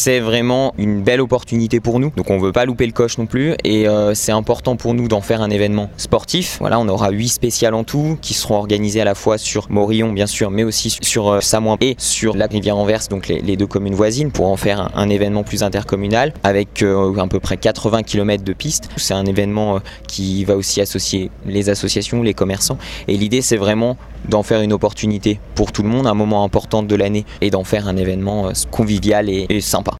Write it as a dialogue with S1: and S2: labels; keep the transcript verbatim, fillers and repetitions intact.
S1: c'est vraiment une belle opportunité pour nous. Donc on veut pas louper le coche non plus et euh, c'est important pour nous d'en faire un événement sportif. Voilà, on aura huit spéciales en tout qui seront organisées à la fois sur Morillon bien sûr, mais aussi sur euh, Samoin et sur la Rivière-Anvers, donc les, les deux communes voisines, pour en faire un, un événement plus intercommunal avec euh, à peu près quatre-vingts kilomètres de pistes. C'est un événement euh, qui va aussi associer les associations, les commerçants et l'idée c'est vraiment d'en faire une opportunité pour tout le monde, un moment important de l'année et d'en faire un événement euh, convivial et, et sympa.